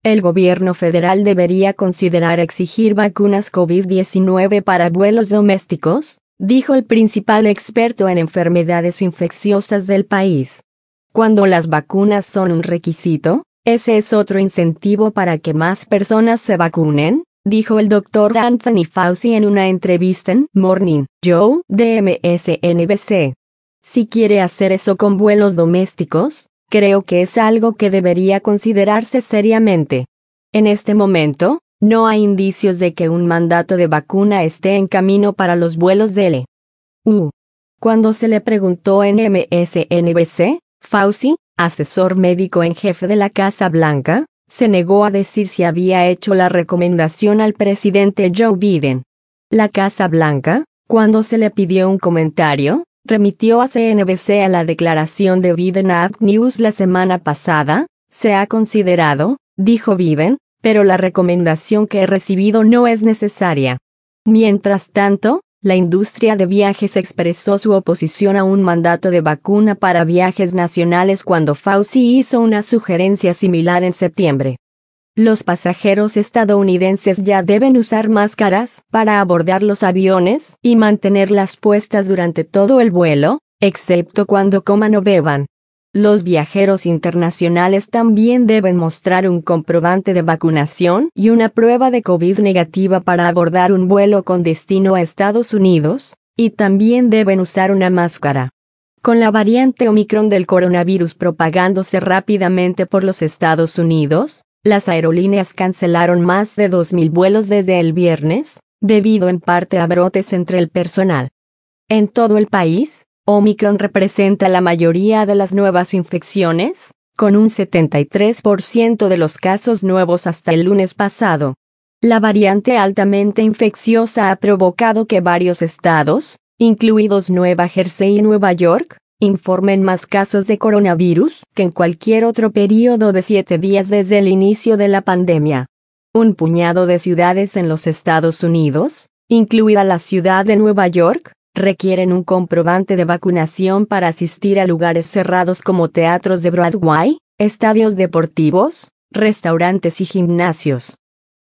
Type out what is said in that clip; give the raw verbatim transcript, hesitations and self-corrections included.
El gobierno federal debería considerar exigir vacunas COVID diecinueve para vuelos domésticos, dijo el principal experto en enfermedades infecciosas del país. Cuando las vacunas son un requisito, ese es otro incentivo para que más personas se vacunen, dijo el doctor Anthony Fauci en una entrevista en Morning Joe de M S N B C. Si quiere hacer eso con vuelos domésticos, creo que es algo que debería considerarse seriamente. En este momento, no hay indicios de que un mandato de vacuna esté en camino para los vuelos de L U. Cuando se le preguntó en M S N B C, Fauci, asesor médico en jefe de la Casa Blanca, se negó a decir si había hecho la recomendación al presidente Joe Biden. La Casa Blanca, cuando se le pidió un comentario, remitió a C N B C a la declaración de Biden a Act News la semana pasada. Se ha considerado, dijo Biden, pero la recomendación que he recibido no es necesaria. Mientras tanto, la industria de viajes expresó su oposición a un mandato de vacuna para viajes nacionales cuando Fauci hizo una sugerencia similar en septiembre. Los pasajeros estadounidenses ya deben usar máscaras para abordar los aviones y mantenerlas puestas durante todo el vuelo, excepto cuando coman o beban. Los viajeros internacionales también deben mostrar un comprobante de vacunación y una prueba de COVID negativa para abordar un vuelo con destino a Estados Unidos, y también deben usar una máscara. Con la variante Omicron del coronavirus propagándose rápidamente por los Estados Unidos, las aerolíneas cancelaron más de dos mil vuelos desde el viernes, debido en parte a brotes entre el personal. En todo el país, Omicron representa la mayoría de las nuevas infecciones, con un setenta y tres por ciento de los casos nuevos hasta el lunes pasado. La variante altamente infecciosa ha provocado que varios estados, incluidos Nueva Jersey y Nueva York, informen más casos de coronavirus que en cualquier otro periodo de siete días desde el inicio de la pandemia. Un puñado de ciudades en los Estados Unidos, incluida la ciudad de Nueva York, requieren un comprobante de vacunación para asistir a lugares cerrados como teatros de Broadway, estadios deportivos, restaurantes y gimnasios.